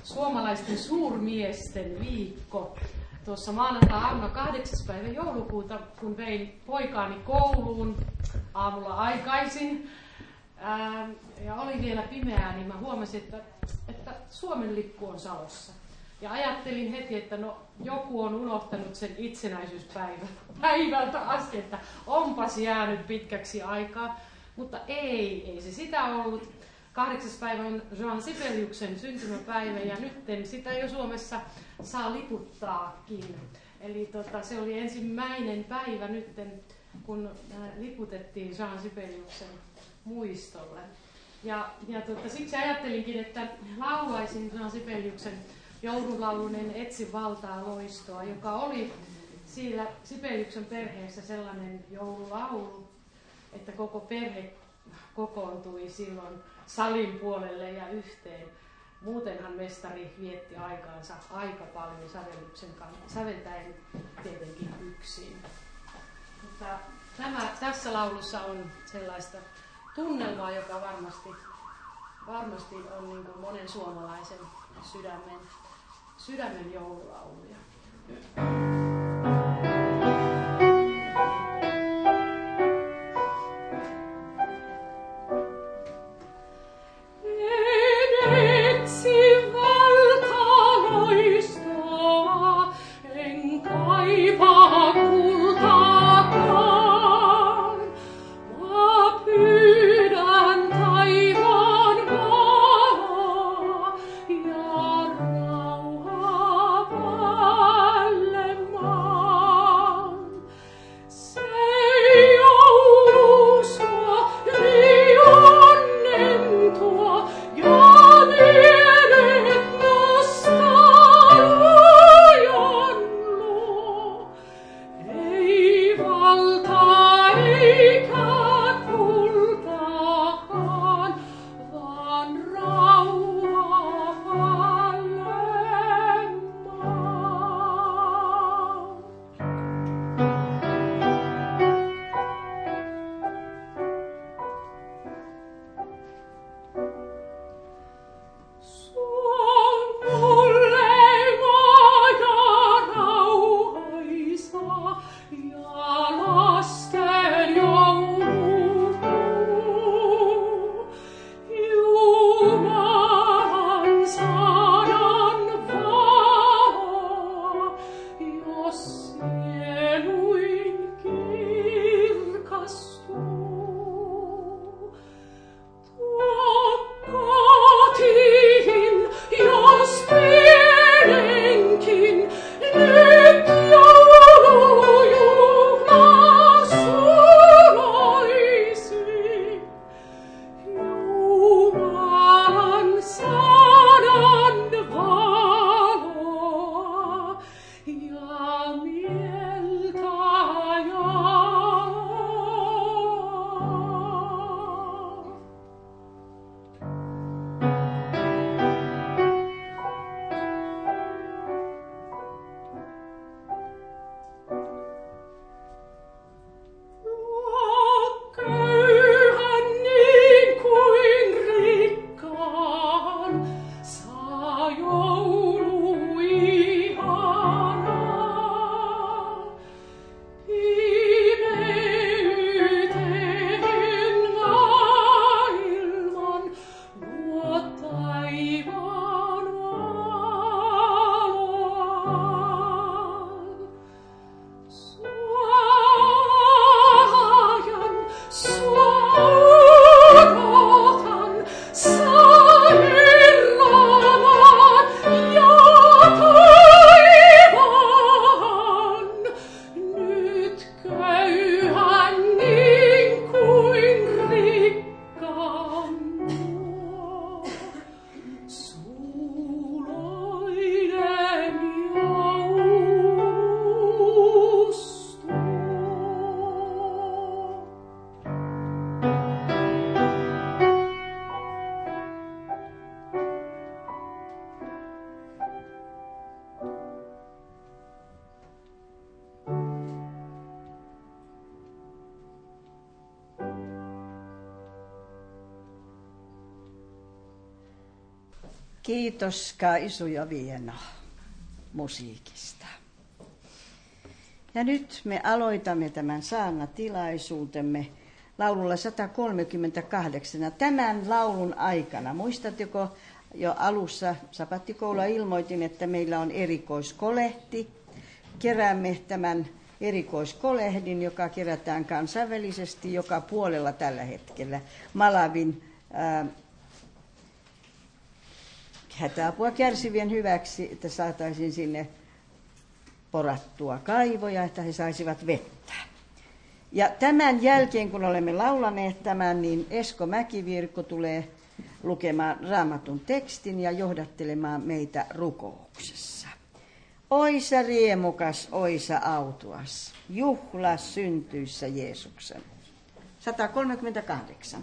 suomalaisten suurmiesten viikko. Tuossa maanantai-aamuna 8. päivä joulukuuta, kun vein poikaani kouluun aamulla aikaisin ja oli vielä pimeää, niin mä huomasin, että Suomen lippu on Salossa. Ja ajattelin heti, että no joku on unohtanut sen itsenäisyyspäivältä asti, että onpas jäänyt pitkäksi aikaa. Mutta ei se sitä ollut. 8. päivä on Jean Sibeliuksen syntymäpäivä ja nyt sitä jo Suomessa saa liputtaakin. Eli se oli ensimmäinen päivä nyt, kun liputettiin Jean Sibeliuksen muistolle. Ja siksi ajattelinkin, että laulaisin Jean Sibeliuksen joululaulunen Etsi valtaa loistoa, joka oli siellä Sibeliuksen perheessä sellainen joululaulu, että koko perhe kokoontui silloin salin puolelle ja yhteen. Muutenhan mestari vietti aikaansa aika paljon sävellyksen kanssa, säveltäen tietenkin yksin. Mutta tässä laulussa on sellaista tunnelmaa, joka varmasti on niin kuin monen suomalaisen sydämen joululauluja. Kiitos Kaisu ja Viena musiikista. Ja nyt me aloitamme tämän saarnatilaisuutemme laululla 138. Tämän laulun aikana, muistatteko jo alussa sabattikoulua ilmoitin, että meillä on erikoiskolehti. Keräämme tämän erikoiskolehdin, joka kerätään kansainvälisesti joka puolella tällä hetkellä. Malawin hätäapua kärsivien hyväksi, että saataisiin sinne porattua kaivoja, että he saisivat vettä. Ja tämän jälkeen, kun olemme laulaneet tämän, niin Esko Mäkivirkko tulee lukemaan Raamatun tekstin ja johdattelemaan meitä rukouksessa. Oisa riemukas, oisa autuas, juhla syntyissä Jeesuksen. 138.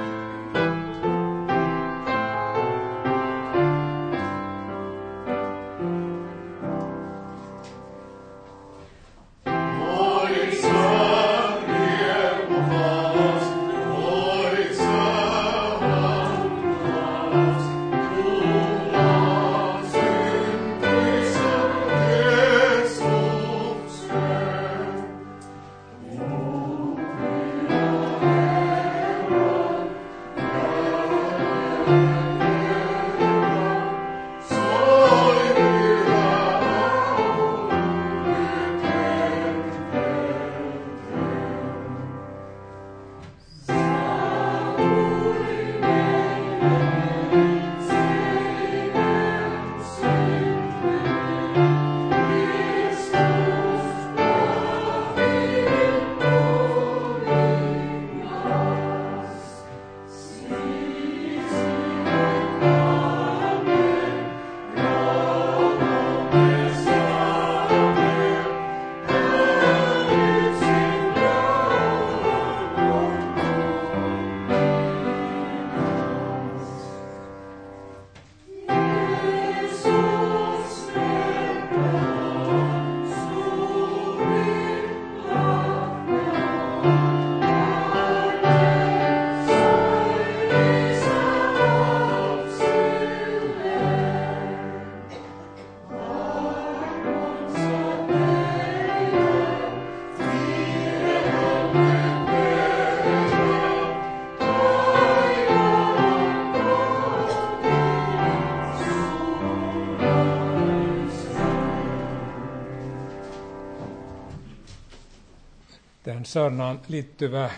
Tähän saarnaan liittyvä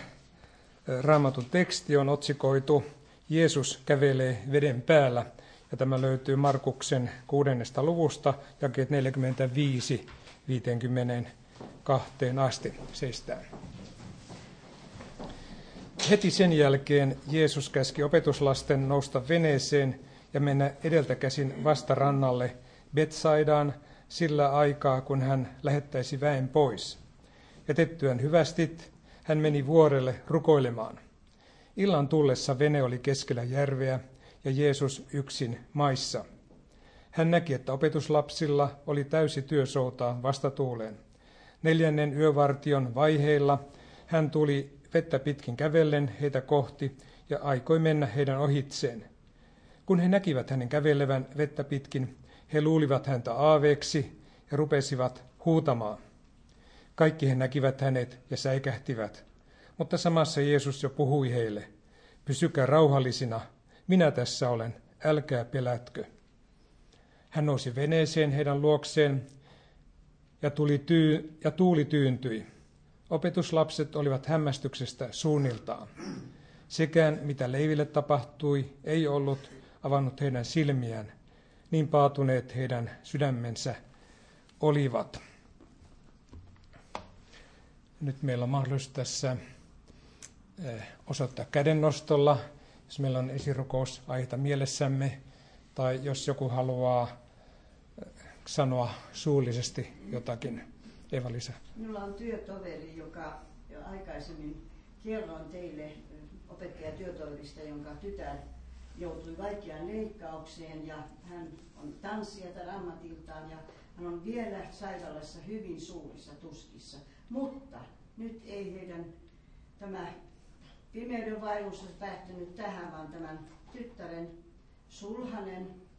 Raamatun teksti on otsikoitu Jeesus kävelee veden päällä, ja tämä löytyy Markuksen 6. luvusta, jakeet 45-52 asti seistään. Heti sen jälkeen Jeesus käski opetuslasten nousta veneeseen ja mennä edeltäkäsin vastarannalle Betsaidaan sillä aikaa, kun hän lähettäisi väen pois. Jätettyään hyvästit, hän meni vuorelle rukoilemaan. Illan tullessa vene oli keskellä järveä ja Jeesus yksin maissa. Hän näki, että opetuslapsilla oli täysi työsoutaa vastatuuleen. 4. yövartion vaiheilla hän tuli vettä pitkin kävellen heitä kohti ja aikoi mennä heidän ohitseen. Kun he näkivät hänen kävelevän vettä pitkin, he luulivat häntä aaveeksi ja rupesivat huutamaan. Kaikki he näkivät hänet ja säikähtivät, mutta samassa Jeesus jo puhui heille, pysykää rauhallisina, minä tässä olen, älkää pelätkö. Hän nousi veneeseen heidän luokseen ja tuuli tyyntyi. Opetuslapset olivat hämmästyksestä suunniltaan. Sekään, mitä leiville tapahtui, ei ollut avannut heidän silmiään, niin paatuneet heidän sydämensä olivat. Nyt meillä on mahdollisuus tässä osoittaa kädennostolla, jos meillä on esirukousaihetta mielessämme, tai jos joku haluaa sanoa suullisesti jotakin. Eva-Liisa. Minulla on työtoveri, joka jo aikaisemmin kerroin teille opettajatyötoverista, jonka tytär joutui vaikeaan leikkaukseen ja hän on tanssija ammatiltaan ja hän on vielä sairaalassa hyvin suurissa tuskissa. Mutta nyt ei heidän tämä pimeyden vaellus päättynyt tähän, vaan tämän tyttären sulhanen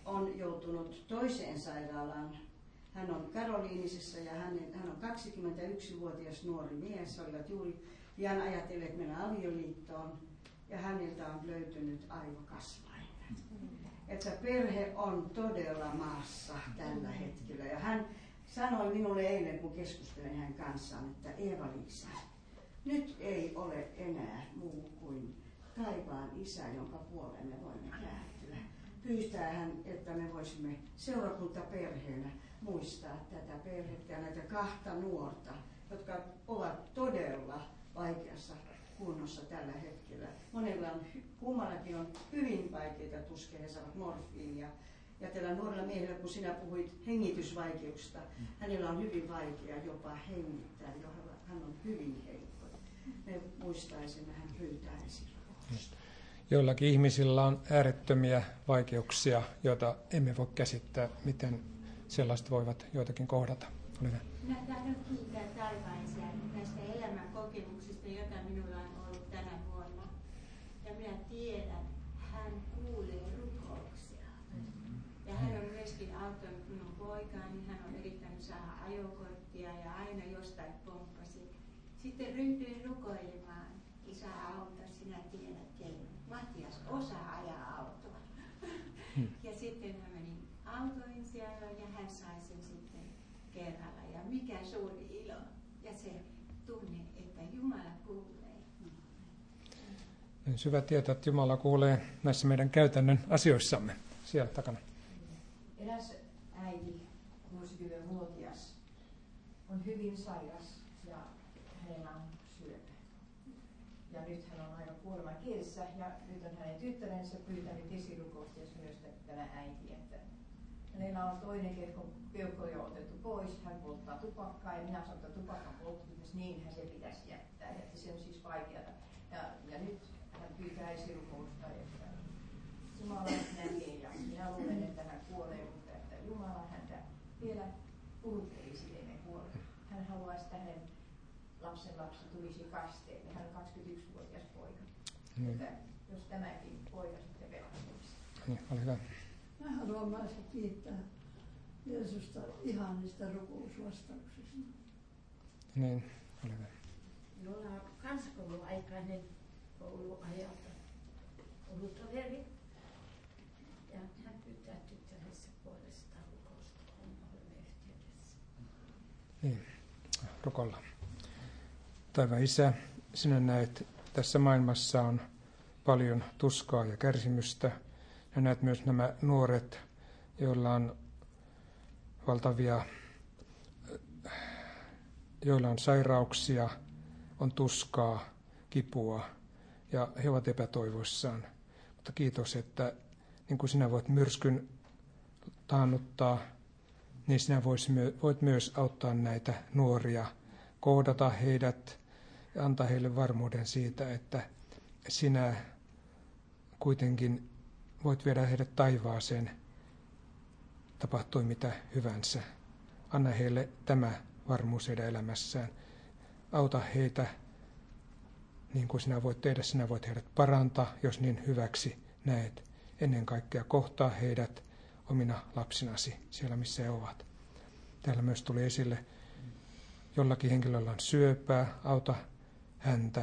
on joutunut toiseen sairaalaan. Hän on Karoliinisessa ja hän on 21-vuotias nuori mies. He olivat juuri pian ajatelleet mennä avioliittoon ja häneltä on löytynyt aivokasvain. Että perhe on todella maassa tällä hetkellä. Ja hän sanoi minulle eilen, kun keskustelin hänen kanssaan, että Eeva-Liisa, nyt ei ole enää muu kuin taivaan Isä, jonka puoleen me voimme kääntyä. Pyytää hän, että me voisimme seurakuntaperheenä muistaa tätä perhettä ja näitä kahta nuorta, jotka ovat todella vaikeassa kunnossa tällä hetkellä. Monella kummallakin on hyvin vaikeita tuskia, he saavat morfiinia. Ja tällä nuorella miehellä, kun sinä puhuit hengitysvaikeuksista, hänellä on hyvin vaikea jopa hengittää, hän on hyvin heikko. Me muistaisimme, hän pyytäisi. Joillakin ihmisillä on äärettömiä vaikeuksia, joita emme voi käsittää, miten sellaiset voivat joitakin kohdata. Minä tahdon kiittää taivaisia näistä elämän kokemuksista, joita minulla on ollut tänä vuonna. Ja minä tiedän, hän kuulee rukouksia. Ja hän on myöskin auttanut minun poikaani, hän on yrittänyt saada ajokorttia ja aina jostain pomppasi. Sitten ryhdyin rukoilemaan. Isä, auta, sinä tiedät keinon. Matias osaa ajaa autoa. Ja sitten mä menin autoin siellä ja hän sai sen sitten kerralla. Ja mikä suuri ilo. Ja se tunne, että Jumala kuulee. On hyvä tietää, että Jumala kuulee näissä meidän käytännön asioissamme. Siellä takana. Eräs äiti, 60-vuotias, on hyvin sairas ja hänellä on syöpä. Ja nyt hän on aivan kuoleman kielessä ja nyt on hänen tyttärensä pyytänyt esirukousta ja myös tämä äiti, että hänellä on toinen keuhko jo otettu pois, hän polttaa tupakkaa ja minä sanon, että tupakan polttamista, niinhän se pitäisi jättää, että se on siis vaikeata. Ja nyt hän pyytää esirukousta, että Jumala näkee ja minä luulen, että hän kuolee, mutta että Jumala häntä vielä puhuttelisi ennen kuolee. Hän haluaisi, että hänen lapsenlapsi tulisi kasteelle. Hän on 21-vuotias poika. Että jos tämäkin poika sitten pelastuisi. Niin, oli hyvä. Mä haluan myös kiittää Jeesusta ihanista rukousvastauksista. Niin, oli hyvä. Minulla on kansakouluaikainen kouluajalta ollut toveri. Ja hän pyytää tyttärensä puolestaan rukousta, kun olemme yhteydessä. Niin, rukoillaan. Taivaan Isä, sinä näet, tässä maailmassa on paljon tuskaa ja kärsimystä. Ja näet myös nämä nuoret, joilla on valtavia, joilla on sairauksia, on tuskaa, kipua ja he ovat epätoivoissaan. Mutta kiitos, että niin kuin sinä voit myrskyn taannuttaa, niin sinä voit myös auttaa näitä nuoria, kohdata heidät ja antaa heille varmuuden siitä, että sinä kuitenkin voit viedä heidät taivaaseen, tapahtui mitä hyvänsä. Anna heille tämä varmuus heidän elämässään. Auta heitä niin kuin sinä voit tehdä, sinä voit heidät parantaa, jos niin hyväksi näet. Ennen kaikkea kohtaa heidät omina lapsinasi siellä, missä he ovat. Täällä myös tuli esille, jollakin henkilöllä on syöpää, auta häntä,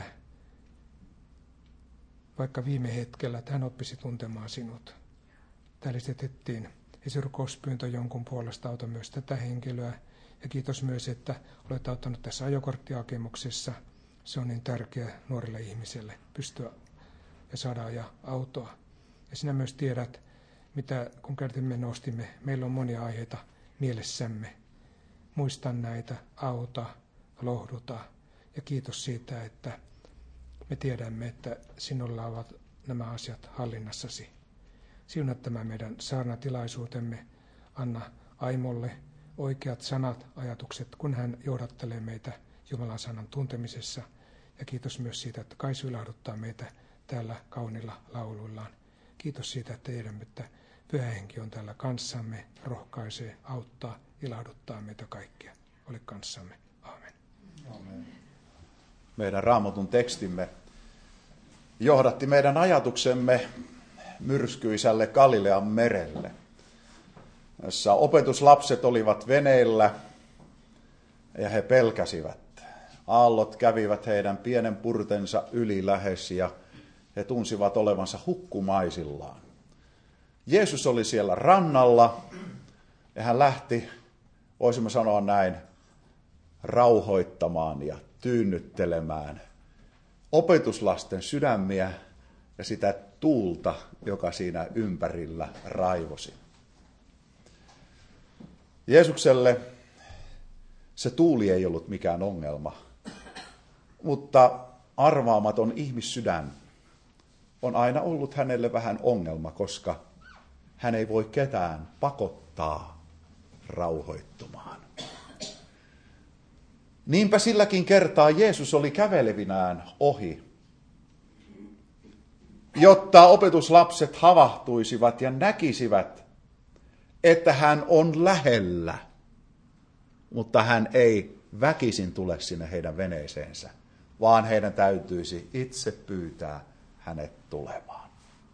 vaikka viime hetkellä, että hän oppisi tuntemaan sinut. Täällä esitettiin esirukouspyyntö jonkun puolesta, auta myös tätä henkilöä. Ja kiitos myös, että olet auttanut tässä ajokorttihakemuksessa. Se on niin tärkeää nuorille ihmisille pystyä ja saada ajaa autoa. Ja sinä myös tiedät, mitä kun kertimme nostimme, meillä on monia aiheita mielessämme. Muista näitä, auta, lohduta ja kiitos siitä, että me tiedämme, että sinulla ovat nämä asiat hallinnassasi. Siunaa tämä meidän saarnatilaisuutemme, anna Aimolle oikeat sanat, ajatukset, kun hän johdattelee meitä Jumalan sanan tuntemisessa. Ja kiitos myös siitä, että Kaisu ilahduttaa meitä täällä kaunilla lauluillaan. Kiitos siitä, että tiedämme, että Pyhä Henki on täällä kanssamme, rohkaisee, auttaa, ilahduttaa meitä kaikkia. Ole kanssamme. Aamen. Aamen. Meidän Raamatun tekstimme johdatti meidän ajatuksemme myrskyisälle Galilean merelle. jossa opetuslapset olivat veneellä ja he pelkäsivät. Aallot kävivät heidän pienen purtensa yli lähes ja he tunsivat olevansa hukkumaisillaan. Jeesus oli siellä rannalla ja hän lähti, voisimme sanoa näin, rauhoittamaan ja tyynnyttelemään opetuslasten sydämiä ja sitä tuulta, joka siinä ympärillä raivosi. Jeesukselle se tuuli ei ollut mikään ongelma, mutta arvaamaton ihmissydän on aina ollut hänelle vähän ongelma, koska hän ei voi ketään pakottaa rauhoittumaan. Niinpä silläkin kertaa Jeesus oli kävelevinään ohi, jotta opetuslapset havahtuisivat ja näkisivät, että hän on lähellä, mutta hän ei väkisin tule sinne heidän veneeseensä, vaan heidän täytyisi itse pyytää hänet tulemaan.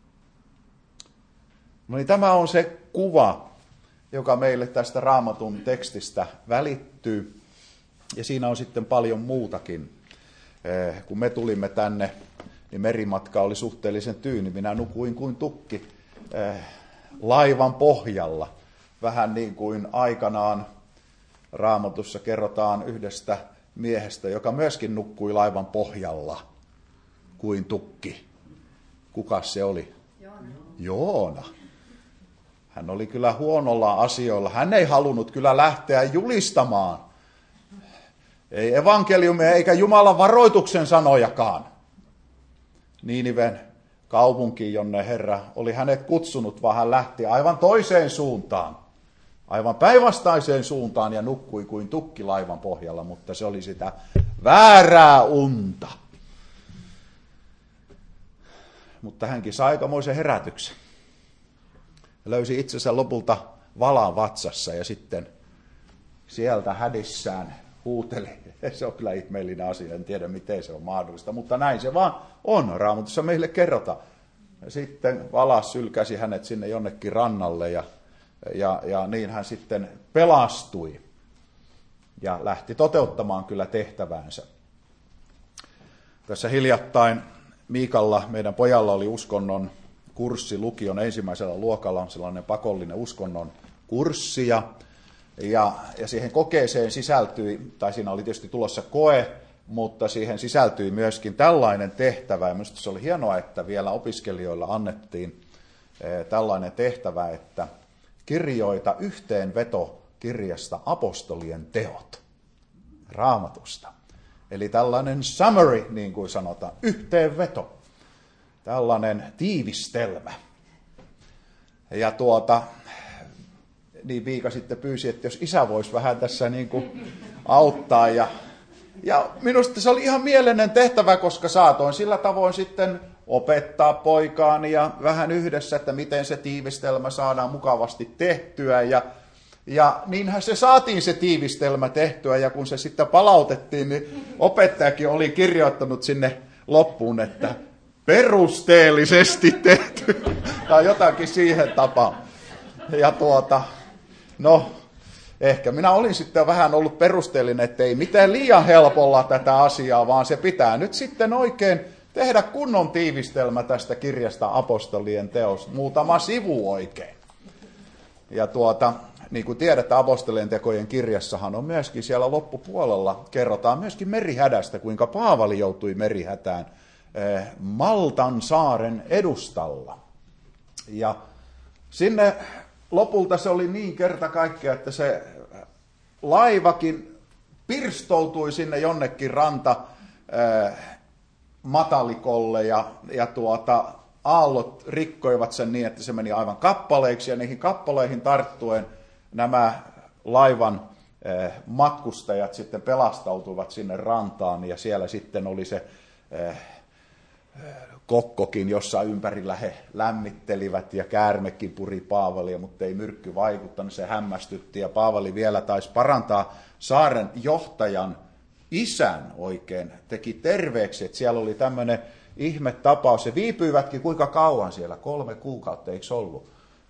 No niin, tämä on se kuva, joka meille tästä Raamatun tekstistä välittyy. Ja siinä on sitten paljon muutakin. Kun me tulimme tänne, niin merimatka oli suhteellisen tyyni. Minä nukuin kuin tukki laivan pohjalla. Vähän niin kuin aikanaan Raamatussa kerrotaan yhdestä miehestä, joka myöskin nukkui laivan pohjalla kuin tukki. Kukas se oli? Joona. Hän oli kyllä huonolla asioilla. Hän ei halunnut kyllä lähteä julistamaan. Ei evankeliumia eikä Jumalan varoituksen sanojakaan. Niiniven kaupunkiin, jonne Herra oli hänet kutsunut, vaan hän lähti aivan toiseen suuntaan. Aivan päinvastaiseen suuntaan ja nukkui kuin tukki laivan pohjalla, mutta se oli sitä väärää unta. Mutta hänkin sai aikamoisen herätyksen. Löysi itsensä lopulta valan vatsassa ja sitten sieltä hädissään huuteli. Se on kyllä ihmeellinen asia, en tiedä miten se on mahdollista, mutta näin se vaan on. Raamatussa meille kerrotaan. Ja sitten valas sylkäsi hänet sinne jonnekin rannalle ja niin hän sitten pelastui ja lähti toteuttamaan kyllä tehtäväänsä. Tässä hiljattain Miikalla, meidän pojalla, oli uskonnon kurssi lukion ensimmäisellä luokalla, on sellainen pakollinen uskonnon kurssi ja siihen kokeeseen sisältyi, tai siinä oli tietysti tulossa koe, mutta siihen sisältyi myöskin tällainen tehtävä, ja minusta se oli hienoa, että vielä opiskelijoilla annettiin tällainen tehtävä, että kirjoita yhteenveto kirjasta Apostolien teot Raamatusta. Eli tällainen summary, niin kuin sanotaan, yhteenveto, tällainen tiivistelmä. Ja niin Viika sitten pyysi, että jos isä voisi vähän tässä niin kuin auttaa. Ja minusta se oli ihan mielenen tehtävä, koska saatoin sillä tavoin sitten opettaa poikaani ja vähän yhdessä, että miten se tiivistelmä saadaan mukavasti tehtyä. Ja niinhän se saatiin se tiivistelmä tehtyä, ja kun se sitten palautettiin, niin opettajakin oli kirjoittanut sinne loppuun, että perusteellisesti tehty, tai jotakin siihen tapaan. Ja no, ehkä minä olin sitten vähän ollut perusteellinen, että ei mitään liian helpolla tätä asiaa, vaan se pitää nyt sitten oikein tehdä kunnon tiivistelmä tästä kirjasta Apostolien teosta, muutama sivu oikein. Ja niin kuin tiedätte, Apostolien tekojen kirjassahan on myöskin siellä loppupuolella, kerrotaan myöskin merihädästä, kuinka Paavali joutui merihätään Maltan saaren edustalla. Ja sinne lopulta se oli niin kerta kaikkiaan, että se laivakin pirstoutui sinne jonnekin matalikolle ja aallot rikkoivat sen niin, että se meni aivan kappaleiksi, ja niihin kappaleihin tarttuen nämä laivan matkustajat sitten pelastautuivat sinne rantaan, ja siellä sitten oli se kokkokin, jossa ympärillä he lämmittelivät, ja käärmekin puri Paavalia, mutta ei myrkky vaikuttanut, se hämmästytti, ja Paavali vielä taisi parantaa saaren johtajan isän oikein, teki terveeksi, että siellä oli tämmöinen ihmetapaus, ja viipyivätkin kuinka kauan siellä, 3 kuukautta, eikö ollut?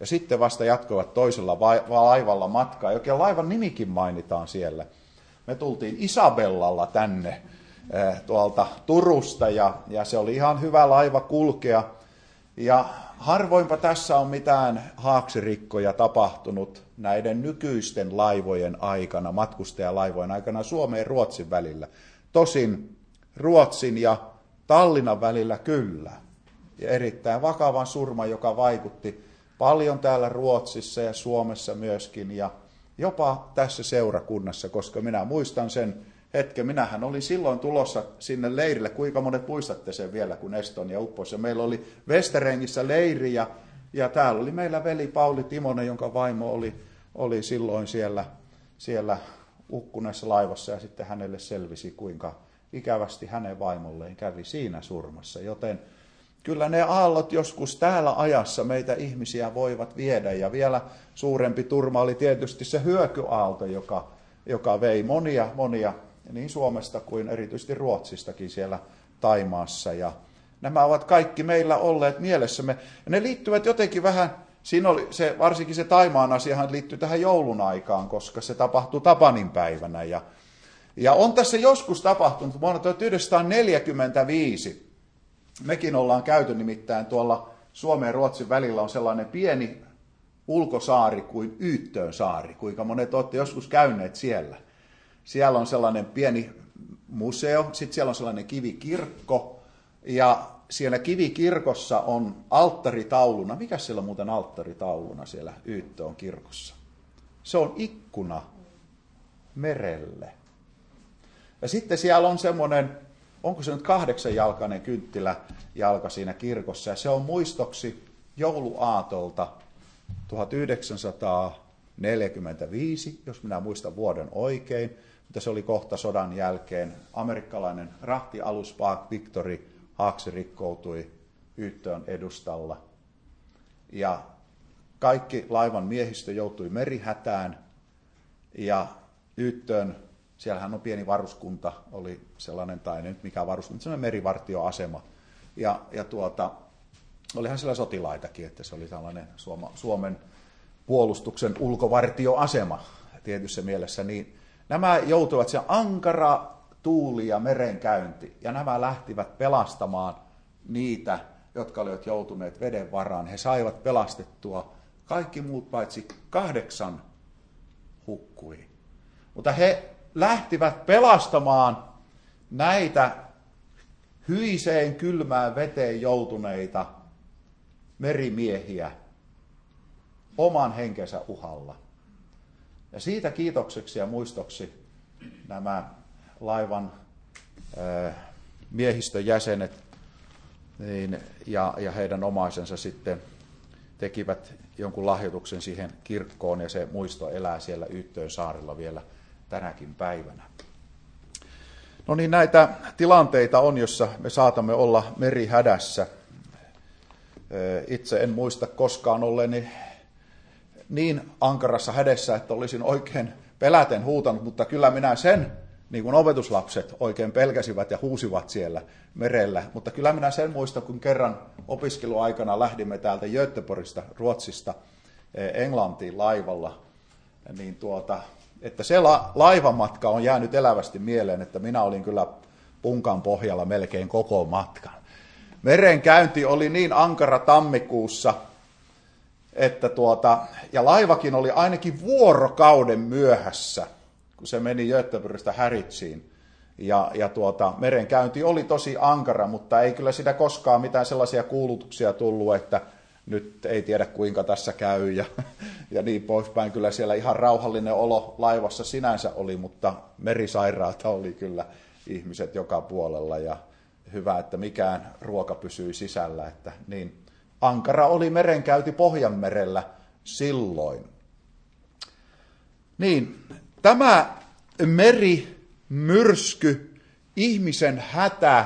Ja sitten vasta jatkoivat toisella laivalla matkaa. Oikein laivan nimikin mainitaan siellä. Me tultiin Isabellalla tänne tuolta Turusta ja se oli ihan hyvä laiva kulkea. Ja harvoinpa tässä on mitään haaksirikkoja tapahtunut näiden nykyisten laivojen aikana, matkustajalaivojen aikana Suomen ja Ruotsin välillä. Tosin Ruotsin ja Tallinnan välillä kyllä. Ja erittäin vakavan surma, joka vaikutti paljon täällä Ruotsissa ja Suomessa myöskin ja jopa tässä seurakunnassa, koska minä muistan sen hetken. Minähän olin silloin tulossa sinne leirille. Kuinka monet muistatte sen vielä, kun Estonia upposi? Meillä oli Westerängissä leiri ja täällä oli meillä veli Pauli Timonen, jonka vaimo oli silloin siellä ukkuneessa laivassa ja sitten hänelle selvisi, kuinka ikävästi hänen vaimolleen kävi siinä surmassa. Joten kyllä ne aallot joskus täällä ajassa meitä ihmisiä voivat viedä ja vielä suurempi turma oli tietysti se hyökyaalto, joka vei monia niin Suomesta kuin erityisesti Ruotsistakin siellä Taimaassa. Ja nämä ovat kaikki meillä olleet mielessämme. Ja ne liittyvät jotenkin vähän, siinä oli varsinkin se Taimaan asiahan liittyy tähän joulun aikaan, koska se tapahtuu Tapaninpäivänä. Ja on tässä joskus tapahtunut vuonna 1945. Mekin ollaan käyty nimittäin tuolla Suomen ja Ruotsin välillä on sellainen pieni ulkosaari kuin Yyttöönsaari. Kuinka monet olette joskus käyneet siellä? Siellä on sellainen pieni museo, sitten siellä on sellainen kivikirkko, ja siellä kivikirkossa on alttaritauluna. Mikä siellä on muuten alttaritauluna siellä Yyttöön kirkossa? Se on ikkuna merelle. Ja sitten siellä on semmoinen, onko se nyt 8-jalkainen kynttiläjalka siinä kirkossa, ja se on muistoksi jouluaatolta 1945, jos minä muistan vuoden oikein, mutta se oli kohta sodan jälkeen. Amerikkalainen rahtialus Park Victory haaksi rikkoutui Yyttöön edustalla. Ja kaikki laivan miehistö joutui merihätään. Ja Yyttöön, siellähän on pieni varuskunta, oli sellainen, tai nyt mikä varuskunta, sellainen merivartioasema. Ja olihan siellä sotilaitakin, että se oli tällainen Suomen puolustuksen ulkovartioasema tietyssä mielessä, niin nämä joutuivat se ankara tuuli ja merenkäynti, ja nämä lähtivät pelastamaan niitä, jotka olivat joutuneet veden varaan. He saivat pelastettua, kaikki muut paitsi 8 hukkui. Mutta he lähtivät pelastamaan näitä hyiseen kylmään veteen joutuneita merimiehiä oman henkensä uhalla. Ja siitä kiitokseksi ja muistoksi nämä laivan miehistön jäsenet ja heidän omaisensa sitten tekivät jonkun lahjoituksen siihen kirkkoon, ja se muisto elää siellä Yyttöön saarella vielä tänäkin päivänä. No niin, näitä tilanteita on, jossa me saatamme olla merihädässä. Itse en muista koskaan olleeni niin ankarassa hädessä, että olisin oikein peläten huutanut, mutta kyllä minä sen, niin kuin opetuslapset oikein pelkäsivät ja huusivat siellä merellä. Mutta kyllä minä sen muistan, kun kerran opiskeluaikana lähdimme täältä Göteborgista, Ruotsista, Englantiin laivalla, niin että se laivamatka on jäänyt elävästi mieleen, että minä olin kyllä punkan pohjalla melkein koko matkan. Merenkäynti oli niin ankara tammikuussa, että ja laivakin oli ainakin vuorokauden myöhässä, kun se meni Göteborgista Haritsiin. Ja merenkäynti oli tosi ankara, mutta ei kyllä sitä koskaan mitään sellaisia kuulutuksia tullut, että nyt ei tiedä kuinka tässä käy ja niin poispäin. Kyllä siellä ihan rauhallinen olo laivassa sinänsä oli, mutta merisairaalta oli kyllä ihmiset joka puolella ja hyvä, että mikään ruoka pysyi sisällä, että niin ankara oli merenkäynti Pohjanmerellä silloin. Niin, tämä merimyrsky, ihmisen hätä,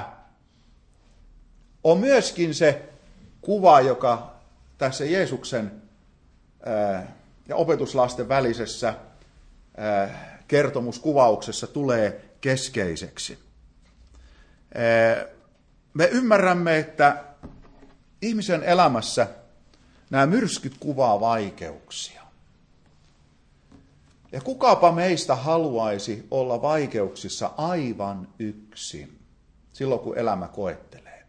on myöskin se kuva, joka tässä Jeesuksen ja opetuslasten välisessä kertomuskuvauksessa tulee keskeiseksi. Me ymmärrämme, että ihmisen elämässä nämä myrskyt kuvaa vaikeuksia. Ja kukapa meistä haluaisi olla vaikeuksissa aivan yksin, silloin kun elämä koettelee.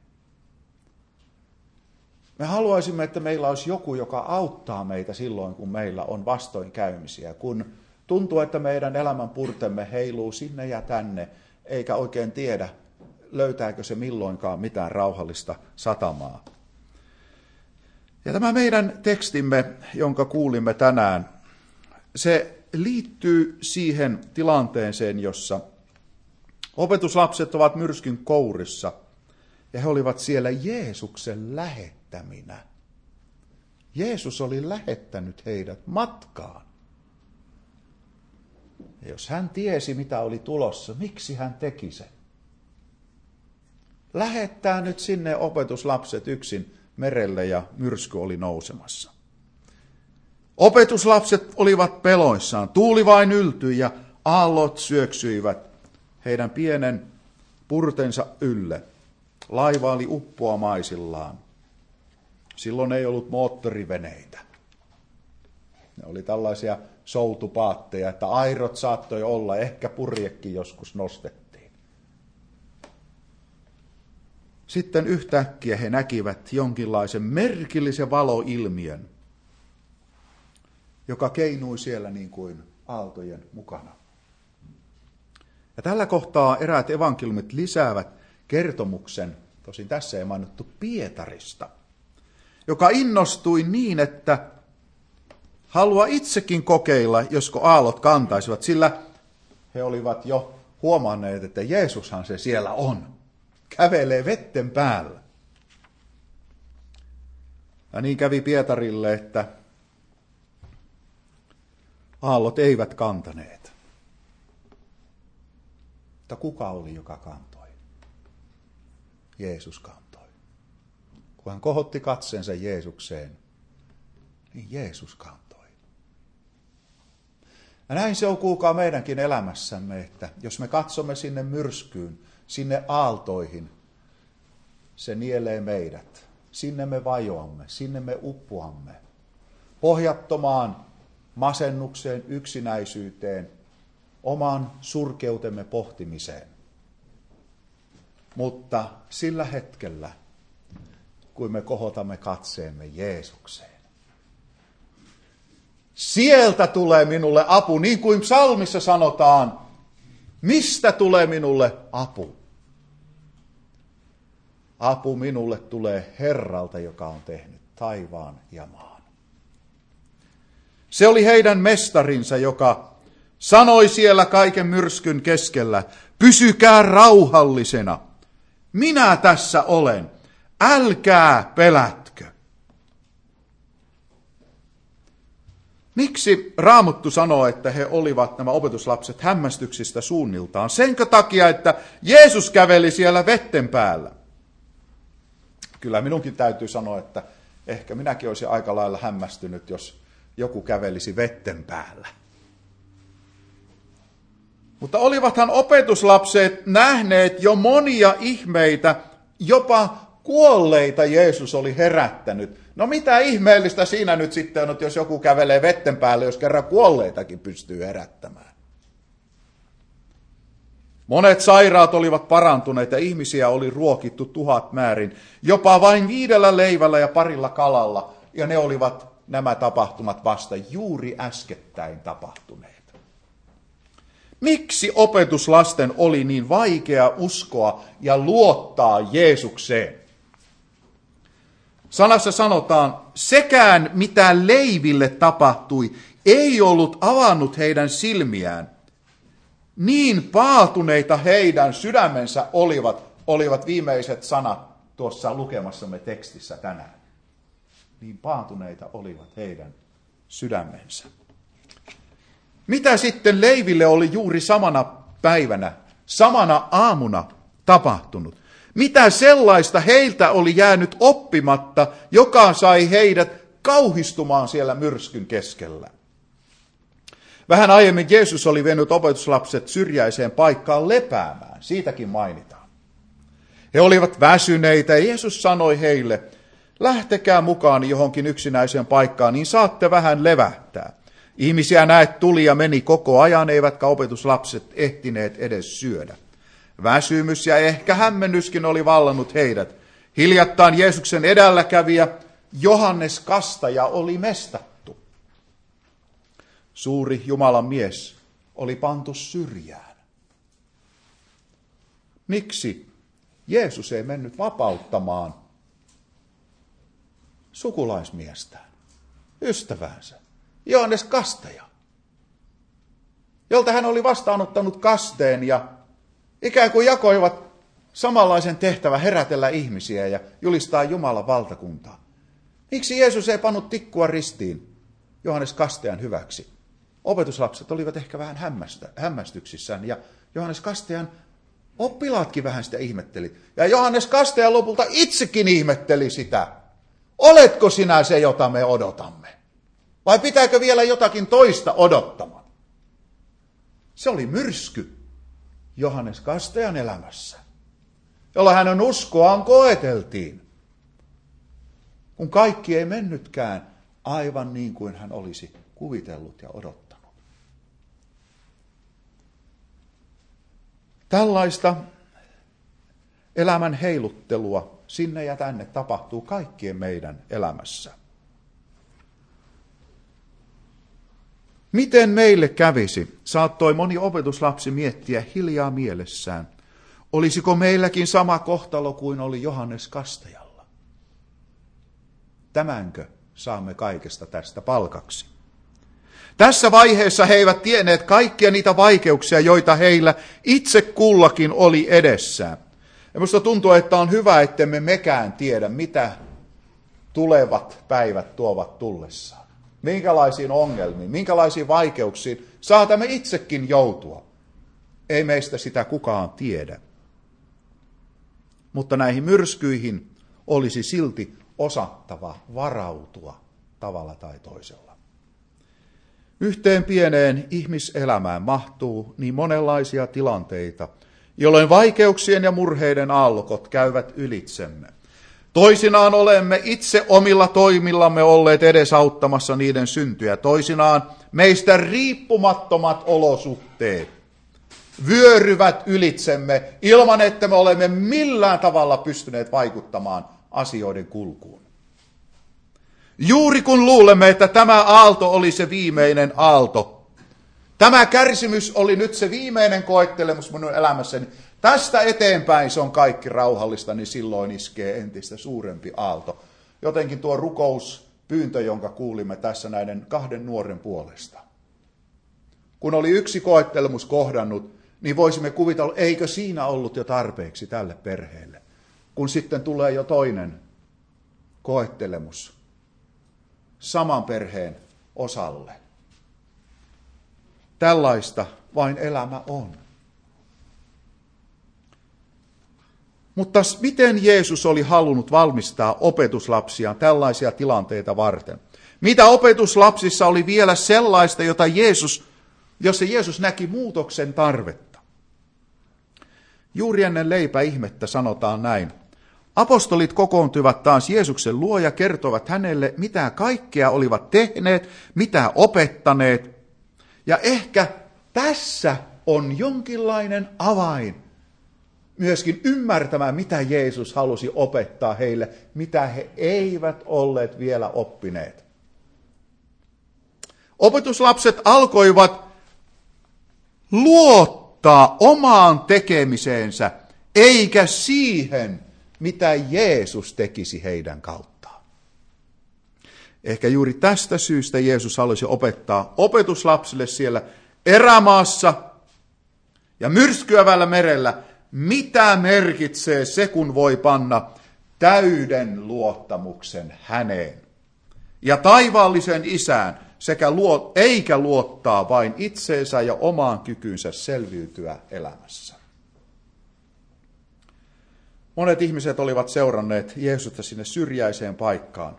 Me haluaisimme, että meillä olisi joku, joka auttaa meitä silloin, kun meillä on vastoinkäymisiä, kun tuntuu, että meidän elämän purtemme heiluu sinne ja tänne, eikä oikein tiedä, löytääkö se milloinkaan mitään rauhallista satamaa. Ja tämä meidän tekstimme, jonka kuulimme tänään, se liittyy siihen tilanteeseen, jossa opetuslapset ovat myrskyn kourissa, ja he olivat siellä Jeesuksen lähettäminä. Jeesus oli lähettänyt heidät matkaan. Ja jos hän tiesi, mitä oli tulossa, miksi hän teki sen? Lähettää nyt sinne opetuslapset yksin merelle ja myrsky oli nousemassa. Opetuslapset olivat peloissaan. Tuuli vain yltyi ja aallot syöksyivät heidän pienen purtensa ylle. Laiva oli uppoamaisillaan. Silloin ei ollut moottoriveneitä. Ne oli tällaisia soutupaatteja, että airot saattoi olla, ehkä purjekin joskus nostettiin. Sitten yhtäkkiä he näkivät jonkinlaisen merkillisen valoilmiön, joka keinui siellä niin kuin aaltojen mukana. Ja tällä kohtaa eräät evankeliumit lisäävät kertomuksen, tosin tässä ei mainittu Pietarista, joka innostui niin, että haluaa itsekin kokeilla, josko aallot kantaisivat, sillä he olivat jo huomanneet, että Jeesushan se siellä on, kävelee vetten päällä. Ja niin kävi Pietarille, että aallot eivät kantaneet. Mutta kuka oli, joka kantoi? Jeesus kantoi. Kun hän kohotti katseensa Jeesukseen, niin Jeesus kantoi. Ja näin se on, kuulkaa, meidänkin elämässämme, että jos me katsomme sinne myrskyyn, sinne aaltoihin, se nielee meidät. Sinne me vajoamme, sinne me uppuamme. Pohjattomaan masennukseen, yksinäisyyteen, oman surkeutemme pohtimiseen. Mutta sillä hetkellä, kun me kohotamme katseemme Jeesukseen, sieltä tulee minulle apu, niin kuin psalmissa sanotaan, mistä tulee minulle apu? Apu minulle tulee Herralta, joka on tehnyt taivaan ja maan. Se oli heidän mestarinsa, joka sanoi siellä kaiken myrskyn keskellä, pysykää rauhallisena, minä tässä olen, älkää pelätkö. Miksi Raamattu sanoo, että he olivat, nämä opetuslapset, hämmästyksistä suunniltaan? Senkö takia, että Jeesus käveli siellä vetten päällä? Kyllä minunkin täytyy sanoa, että ehkä minäkin olisin aika lailla hämmästynyt, jos joku kävelisi vetten päällä. Mutta olivathan opetuslapset nähneet jo monia ihmeitä, jopa kuolleita Jeesus oli herättänyt. No mitä ihmeellistä siinä nyt sitten on, jos joku kävelee vetten päälle, jos kerran kuolleitakin pystyy herättämään. Monet sairaat olivat parantuneet ja ihmisiä oli ruokittu 1000 määrin, jopa vain 5 leivällä ja 2 kalalla. Ja ne olivat nämä tapahtumat vasta juuri äskettäin tapahtuneet. Miksi opetuslasten oli niin vaikea uskoa ja luottaa Jeesukseen? Sanassa sanotaan, sekään mitä leiville tapahtui, ei ollut avannut heidän silmiään. Niin paatuneita heidän sydämensä olivat viimeiset sanat tuossa lukemassamme tekstissä tänään. Niin paatuneita olivat heidän sydämensä. Mitä sitten leiville oli juuri samana päivänä, samana aamuna tapahtunut? Mitä sellaista heiltä oli jäänyt oppimatta, joka sai heidät kauhistumaan siellä myrskyn keskellä? Vähän aiemmin Jeesus oli vienyt opetuslapset syrjäiseen paikkaan lepäämään, siitäkin mainitaan. He olivat väsyneitä ja Jeesus sanoi heille, lähtekää mukaan johonkin yksinäiseen paikkaan, niin saatte vähän levähtää. Ihmisiä näet tuli ja meni koko ajan, eivätkä opetuslapset ehtineet edes syödä. Väsymys ja ehkä hämmennyskin oli vallannut heidät. Hiljattain Jeesuksen edelläkävijä Johannes Kastaja oli mestattu. Suuri Jumalan mies oli pantu syrjään. Miksi Jeesus ei mennyt vapauttamaan sukulaismiestään, ystäväänsä, Johannes Kastaja, jolta hän oli vastaanottanut kasteen ja ikään kuin jakoivat samanlaisen tehtävän herätellä ihmisiä ja julistaa Jumalan valtakuntaa. Miksi Jeesus ei pannut tikkua ristiin Johannes Kastajan hyväksi? Opetuslapset olivat ehkä vähän hämmästyksissään ja Johannes Kastajan oppilaatkin vähän sitä ihmetteli. Ja Johannes Kastaja lopulta itsekin ihmetteli sitä. Oletko sinä se, jota me odotamme? Vai pitääkö vielä jotakin toista odottamaan? Se oli myrsky Johannes Kastajan elämässä, jolla hänen uskoaan koeteltiin, kun kaikki ei mennytkään aivan niin kuin hän olisi kuvitellut ja odottanut. Tällaista elämän heiluttelua sinne ja tänne tapahtuu kaikkien meidän elämässä. Miten meille kävisi, saattoi moni opetuslapsi miettiä hiljaa mielessään. Olisiko meilläkin sama kohtalo kuin oli Johannes Kastajalla? Tämänkö saamme kaikesta tästä palkaksi? Tässä vaiheessa he eivät tienneet kaikkia niitä vaikeuksia, joita heillä itse kullakin oli edessään. Ja minusta tuntuu, että on hyvä, ettemme mekään tiedä, mitä tulevat päivät tuovat tullessaan. Minkälaisiin ongelmiin, minkälaisiin vaikeuksiin saatamme itsekin joutua. Ei meistä sitä kukaan tiedä. Mutta näihin myrskyihin olisi silti osattava varautua tavalla tai toisella. Yhteen pieneen ihmiselämään mahtuu niin monenlaisia tilanteita, jolloin vaikeuksien ja murheiden aallokot käyvät ylitsemme. Toisinaan olemme itse omilla toimillamme olleet edesauttamassa niiden syntyä. Toisinaan meistä riippumattomat olosuhteet vyöryvät ylitsemme ilman, että me olemme millään tavalla pystyneet vaikuttamaan asioiden kulkuun. Juuri kun luulemme, että tämä aalto oli se viimeinen aalto, tämä kärsimys oli nyt se viimeinen koettelemus minun elämässäni, tästä eteenpäin se on kaikki rauhallista, niin silloin iskee entistä suurempi aalto. Jotenkin tuo rukouspyyntö, jonka kuulimme tässä näiden 2 nuoren puolesta. Kun oli yksi koettelemus kohdannut, niin voisimme kuvitella, eikö siinä ollut jo tarpeeksi tälle perheelle. Kun sitten tulee jo toinen koettelemus saman perheen osalle. Tällaista vain elämä on. Mutta miten Jeesus oli halunnut valmistaa opetuslapsiaan tällaisia tilanteita varten? Mitä opetuslapsissa oli vielä sellaista, jossa Jeesus näki muutoksen tarvetta? Juuri ennen leipäihmettä sanotaan näin. Apostolit kokoontuivat taas Jeesuksen luo ja kertovat hänelle, mitä kaikkea olivat tehneet, mitä opettaneet. Ja ehkä tässä on jonkinlainen avain myöskin ymmärtämään, mitä Jeesus halusi opettaa heille, mitä he eivät olleet vielä oppineet. Opetuslapset alkoivat luottaa omaan tekemiseensä, eikä siihen, mitä Jeesus tekisi heidän kauttaan. Ehkä juuri tästä syystä Jeesus halusi opettaa opetuslapsille siellä erämaassa ja myrskyävällä merellä, mitä merkitsee se, kun voi panna täyden luottamuksen häneen ja taivaallisen Isään, eikä luottaa vain itseensä ja omaan kykynsä selviytyä elämässä. Monet ihmiset olivat seuranneet Jeesusta sinne syrjäiseen paikkaan.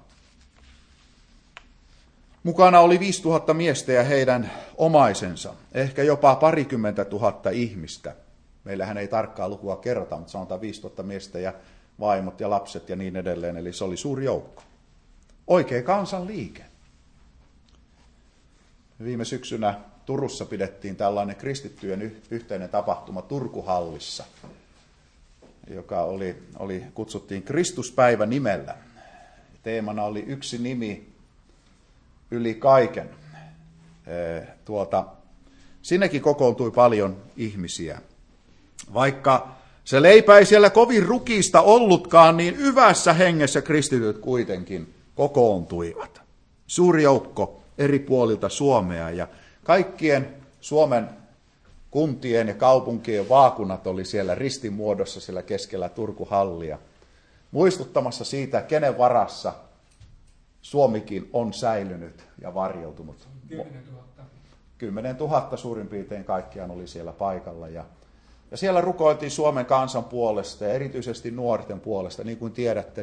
Mukana oli 5000 miestä ja heidän omaisensa, ehkä jopa 20 000 ihmistä. Meillähän ei tarkkaa lukua kerrota, mutta sanotaan 5000 miestä ja vaimot ja lapset ja niin edelleen. Eli se oli suuri joukko. Oikea kansanliike. Viime syksynä Turussa pidettiin tällainen kristittyjen yhteinen tapahtuma Turkuhallissa, joka kutsuttiin Kristuspäivä nimellä. Teemana oli yksi nimi yli kaiken. Sinnekin kokoontui paljon ihmisiä. Vaikka se leipä ei siellä kovin rukista ollutkaan, niin hyvässä hengessä kristityt kuitenkin kokoontuivat. Suuri joukko eri puolilta Suomea ja kaikkien Suomen kuntien ja kaupunkien vaakunat oli siellä ristin muodossa siellä keskellä Turkuhallia, muistuttamassa siitä, kenen varassa Suomikin on säilynyt ja varjoutunut. 10 000 suurin piirtein kaikkiaan oli siellä paikalla. Ja siellä rukoiltiin Suomen kansan puolesta ja erityisesti nuorten puolesta. Niin kuin tiedätte,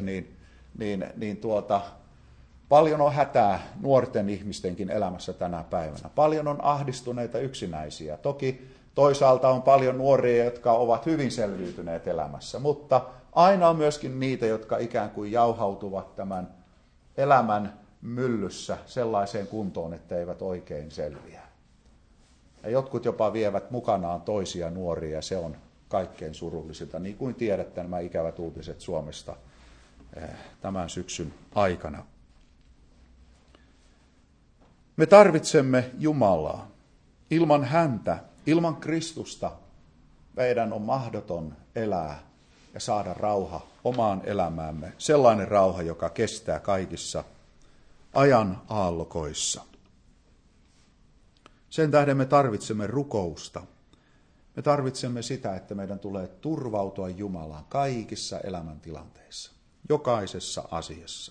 paljon on hätää nuorten ihmistenkin elämässä tänä päivänä. Paljon on ahdistuneita yksinäisiä. Toki toisaalta on paljon nuoria, jotka ovat hyvin selviytyneet elämässä, mutta aina on myöskin niitä, jotka ikään kuin jauhautuvat tämän elämän myllyssä sellaiseen kuntoon, että eivät oikein selviä. Ja jotkut jopa vievät mukanaan toisia nuoria, ja se on kaikkein surullisinta, niin kuin tiedätte nämä ikävät uutiset Suomesta tämän syksyn aikana. Me tarvitsemme Jumalaa. Ilman häntä, ilman Kristusta meidän on mahdoton elää ja saada rauha omaan elämäämme. Sellainen rauha, joka kestää kaikissa ajan aallokoissa. Sen tähden me tarvitsemme rukousta. Me tarvitsemme sitä, että meidän tulee turvautua Jumalaan kaikissa elämäntilanteissa, jokaisessa asiassa.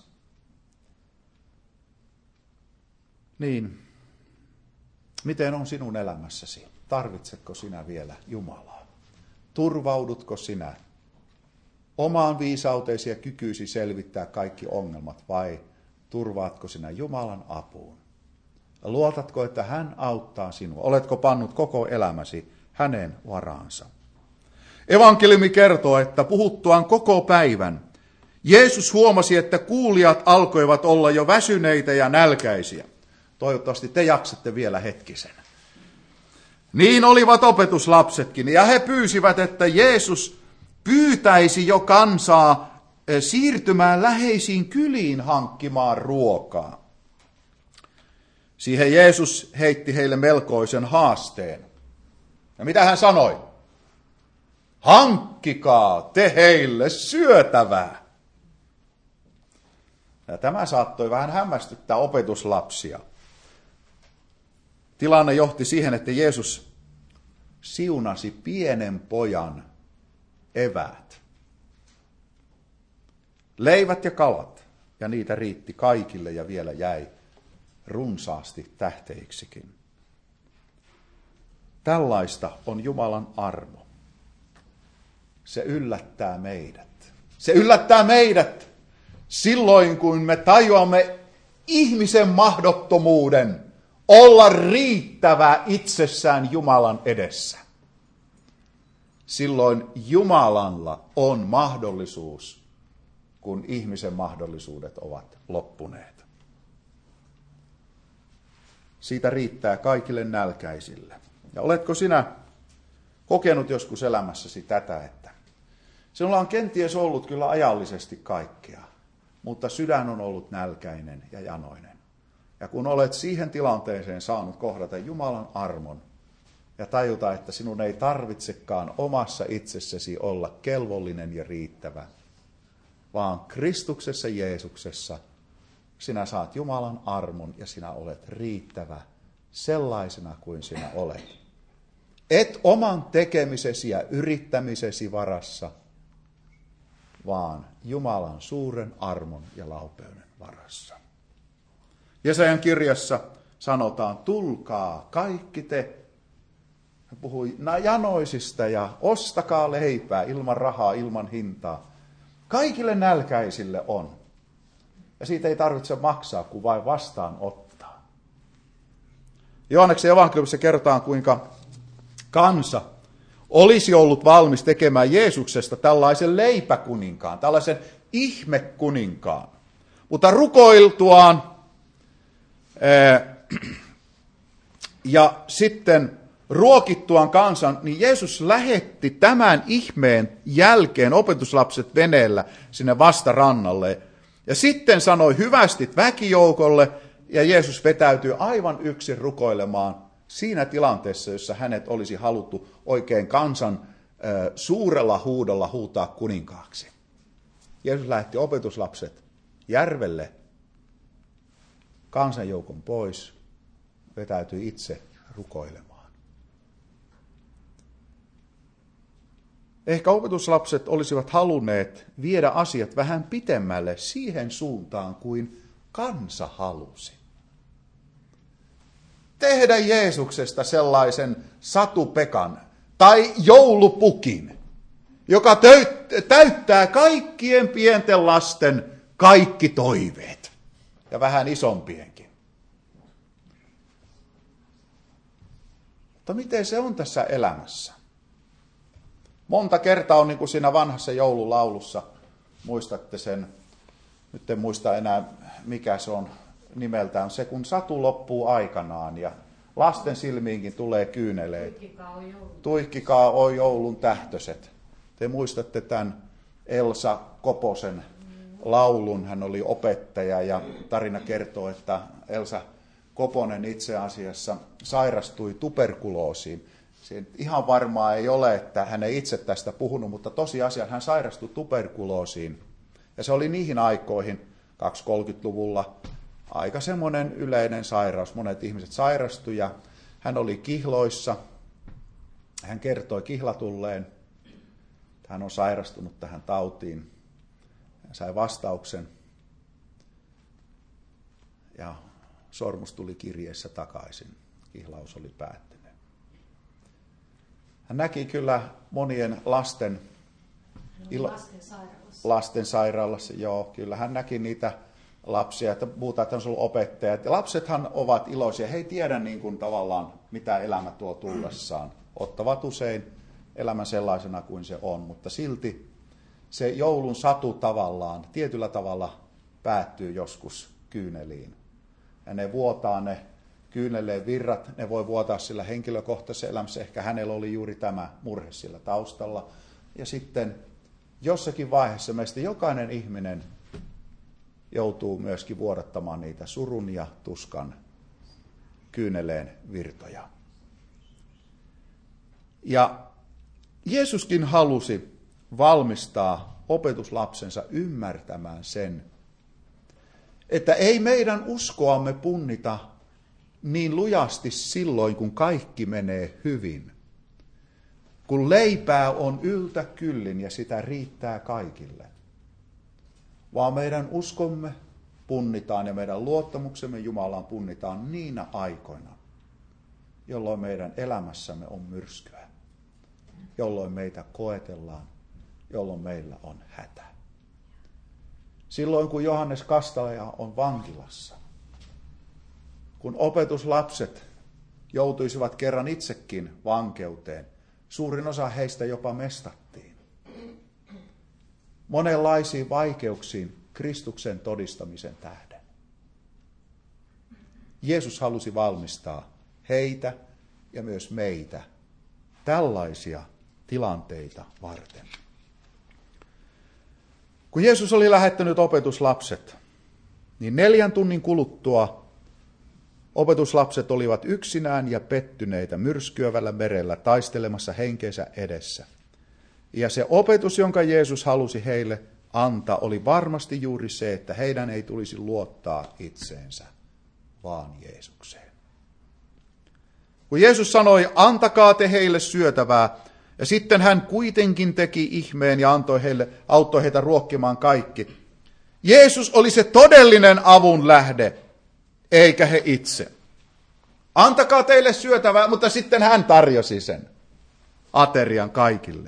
Niin, miten on sinun elämässäsi? Tarvitsetko sinä vielä Jumalaa? Turvaudutko sinä omaan viisauteesi ja kykyysi selvittää kaikki ongelmat vai turvaatko sinä Jumalan apuun? Luotatko, että hän auttaa sinua? Oletko pannut koko elämäsi hänen varaansa? Evankeliumi kertoo, että puhuttuaan koko päivän Jeesus huomasi, että kuulijat alkoivat olla jo väsyneitä ja nälkäisiä. Toivottavasti te jaksatte vielä hetkisen. Niin olivat opetuslapsetkin, ja he pyysivät, että Jeesus pyytäisi jo kansaa siirtymään läheisiin kyliin hankkimaan ruokaa. Siihen Jeesus heitti heille melkoisen haasteen. Ja mitä hän sanoi? Hankkikaa te heille syötävää. Ja tämä saattoi vähän hämmästyttää opetuslapsia. Tilanne johti siihen, että Jeesus siunasi pienen pojan eväät. Leivät ja kalat, ja niitä riitti kaikille ja vielä jäi runsaasti tähteiksikin. Tällaista on Jumalan armo. Se yllättää meidät. Se yllättää meidät silloin, kun me tajuamme ihmisen mahdottomuuden olla riittävä itsessään Jumalan edessä. Silloin Jumalalla on mahdollisuus, kun ihmisen mahdollisuudet ovat loppuneet. Siitä riittää kaikille nälkäisille. Ja oletko sinä kokenut joskus elämässäsi tätä, että sinulla on kenties ollut kyllä ajallisesti kaikkea, mutta sydän on ollut nälkäinen ja janoinen. Ja kun olet siihen tilanteeseen saanut kohdata Jumalan armon ja tajuta, että sinun ei tarvitsekaan omassa itsessäsi olla kelvollinen ja riittävä, vaan Kristuksessa Jeesuksessa sinä saat Jumalan armon ja sinä olet riittävä sellaisena kuin sinä olet. Et oman tekemisesi ja yrittämisesi varassa, vaan Jumalan suuren armon ja laupeuden varassa. Jesajan kirjassa sanotaan, tulkaa kaikki te. Hän puhui janoisista ja ostakaa leipää ilman rahaa, ilman hintaa. Kaikille nälkäisille on. Ja siitä ei tarvitse maksaa, kun vain vastaanottaa. Johanneksen evankeliumissa kerrotaan, kuinka kansa olisi ollut valmis tekemään Jeesuksesta tällaisen leipäkuninkaan, tällaisen ihmekuninkaan. Mutta rukoiltuaan ja sitten ruokittuaan kansan, niin Jeesus lähetti tämän ihmeen jälkeen opetuslapset veneellä sinne vastarannalle. Ja sitten sanoi hyvästit väkijoukolle, ja Jeesus vetäytyi aivan yksin rukoilemaan siinä tilanteessa, jossa hänet olisi haluttu oikein kansan suurella huudolla huutaa kuninkaaksi. Jeesus lähetti opetuslapset järvelle, kansanjoukon pois, vetäytyi itse rukoilemaan. Ehkä opetuslapset olisivat halunneet viedä asiat vähän pitemmälle siihen suuntaan kuin kansa halusi. Tehdä Jeesuksesta sellaisen satupekan tai joulupukin, joka täyttää kaikkien pienten lasten kaikki toiveet ja vähän isompienkin. Mutta miten se on tässä elämässä? Monta kertaa on niin kuin siinä vanhassa joululaulussa, muistatte sen, nyt en muista enää mikä se on nimeltään, se kun satu loppuu aikanaan ja lasten silmiinkin tulee kyyneleet. Tuihkikaa on joulun tähtöset. Te muistatte tämän Elsa Koposen laulun, hän oli opettaja ja tarina kertoo, että Elsa Koponen itse asiassa sairastui tuberkuloosiin. Se ihan varmaa ei ole, että hän ei itse tästä puhunut, mutta tosiasiassa hän sairastui tuberkuloosiin. Ja se oli niihin aikoihin, 230-luvulla, aika semmoinen yleinen sairaus. Monet ihmiset sairastuivat ja hän oli kihloissa. Hän kertoi kihlatulleen, että hän on sairastunut tähän tautiin. Hän sai vastauksen ja sormus tuli kirjeessä takaisin. Kihlaus oli päättynyt. Hän näki kyllä monien lastensairaalassa, joo, kyllä hän näki niitä lapsia, että puhutaan, että on ollut opettajat. Ja lapsethan ovat iloisia, he ei tiedä niin kuin tavallaan, mitä elämä tuo tullessaan. Ottavat usein elämän sellaisena kuin se on, mutta silti se joulun satu tavallaan, tietyllä tavalla päättyy joskus kyyneliin. Ja ne vuotaa ne kyyneleen virrat, ne voi vuotaa sillä henkilökohtaisessa elämässä. Ehkä hänellä oli juuri tämä murhe sillä taustalla. Ja sitten jossakin vaiheessa meistä jokainen ihminen joutuu myöskin vuodattamaan niitä surun ja tuskan kyyneleen virtoja. Ja Jeesuskin halusi valmistaa opetuslapsensa ymmärtämään sen, että ei meidän uskoamme punnita niin lujasti silloin, kun kaikki menee hyvin. Kun leipää on yltä kyllin ja sitä riittää kaikille. Vaan meidän uskomme punnitaan ja meidän luottamuksemme Jumalaan punnitaan niinä aikoina, jolloin meidän elämässämme on myrskyä. Jolloin meitä koetellaan, jolloin meillä on hätä. Silloin kun Johannes Kastaja on vankilassa. Kun opetuslapset joutuisivat kerran itsekin vankeuteen, suurin osa heistä jopa mestattiin. Monenlaisiin vaikeuksiin Kristuksen todistamisen tähden. Jeesus halusi valmistaa heitä ja myös meitä tällaisia tilanteita varten. Kun Jeesus oli lähettänyt opetuslapset, niin 4 tunnin kuluttua opetuslapset olivat yksinään ja pettyneitä myrskyävällä merellä taistelemassa henkeensä edessä. Ja se opetus, jonka Jeesus halusi heille antaa, oli varmasti juuri se, että heidän ei tulisi luottaa itseensä, vaan Jeesukseen. Kun Jeesus sanoi, antakaa te heille syötävää, ja sitten hän kuitenkin teki ihmeen ja auttoi heitä ruokkimaan kaikki. Jeesus oli se todellinen avun lähde, eikä he itse. Antakaa teille syötävää, mutta sitten hän tarjosi sen aterian kaikille.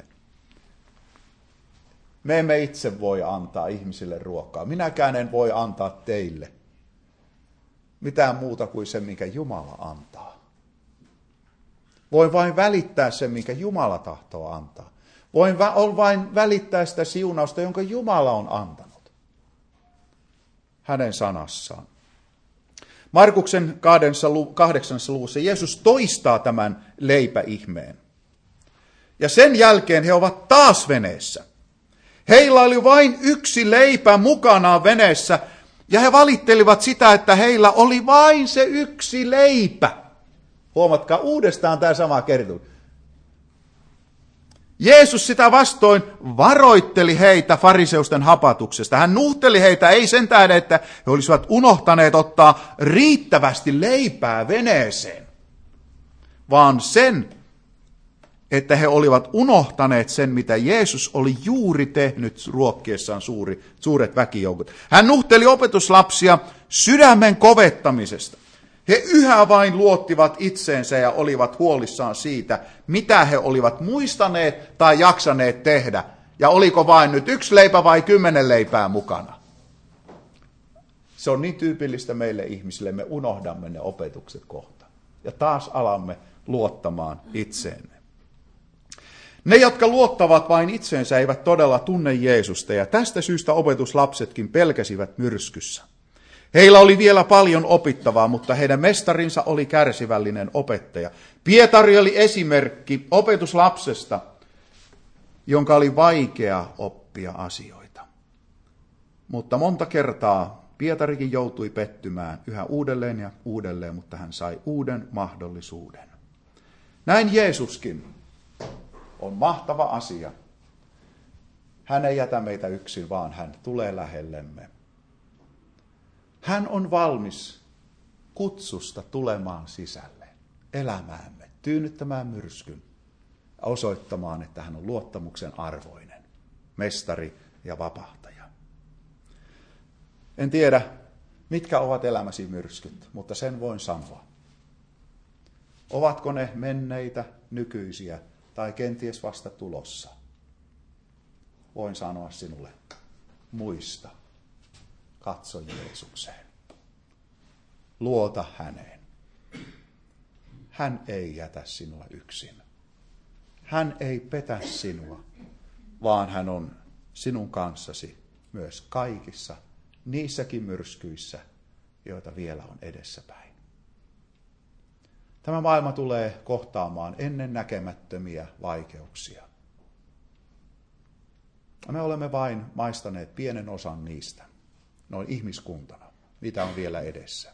Me emme itse voi antaa ihmisille ruokaa. Minäkään en voi antaa teille mitään muuta kuin se, minkä Jumala antaa. Voin vain välittää sen, minkä Jumala tahtoo antaa. Voin vain välittää sitä siunausta, jonka Jumala on antanut hänen sanassaan. Markuksen 8. luvussa Jeesus toistaa tämän leipäihmeen. Ja sen jälkeen he ovat taas veneessä. Heillä oli vain yksi leipä mukanaan veneessä, ja he valittelivat sitä, että heillä oli vain se yksi leipä. Huomatkaa uudestaan tämä sama kertomus. Jeesus sitä vastoin varoitteli heitä fariseusten hapatuksesta. Hän nuhteli heitä ei sen tähden, että he olisivat unohtaneet ottaa riittävästi leipää veneeseen, vaan sen, että he olivat unohtaneet sen, mitä Jeesus oli juuri tehnyt ruokkiessaan suuret väkijoukot. Hän nuhteli opetuslapsia sydämen kovettamisesta. He yhä vain luottivat itseensä ja olivat huolissaan siitä, mitä he olivat muistaneet tai jaksaneet tehdä. Ja oliko vain nyt 1 leipä vai 10 leipää mukana. Se on niin tyypillistä meille ihmisille, me unohdamme ne opetukset kohta. Ja taas alamme luottamaan itseemme. Ne, jotka luottavat vain itseensä, eivät todella tunne Jeesusta, ja tästä syystä opetuslapsetkin pelkäsivät myrskyssä. Heillä oli vielä paljon opittavaa, mutta heidän mestarinsa oli kärsivällinen opettaja. Pietari oli esimerkki opetuslapsesta, jonka oli vaikea oppia asioita. Mutta monta kertaa Pietarikin joutui pettymään yhä uudelleen ja uudelleen, mutta hän sai uuden mahdollisuuden. Näin Jeesuskin on mahtava asia. Hän ei jätä meitä yksin, vaan hän tulee lähellemme. Hän on valmis kutsusta tulemaan sisälle, elämäämme, tyynnyttämään myrskyn ja osoittamaan, että hän on luottamuksen arvoinen, mestari ja vapahtaja. En tiedä, mitkä ovat elämäsi myrskyt, mutta sen voin sanoa. Ovatko ne menneitä, nykyisiä tai kenties vasta tulossa? Voin sanoa sinulle, muista. Katso Jeesukseen. Luota häneen. Hän ei jätä sinua yksin. Hän ei petä sinua, vaan hän on sinun kanssasi myös kaikissa niissäkin myrskyissä, joita vielä on edessäpäin. Tämä maailma tulee kohtaamaan ennen näkemättömiä vaikeuksia. Me olemme vain maistaneet pienen osan niistä, noin ihmiskuntana, mitä on vielä edessä.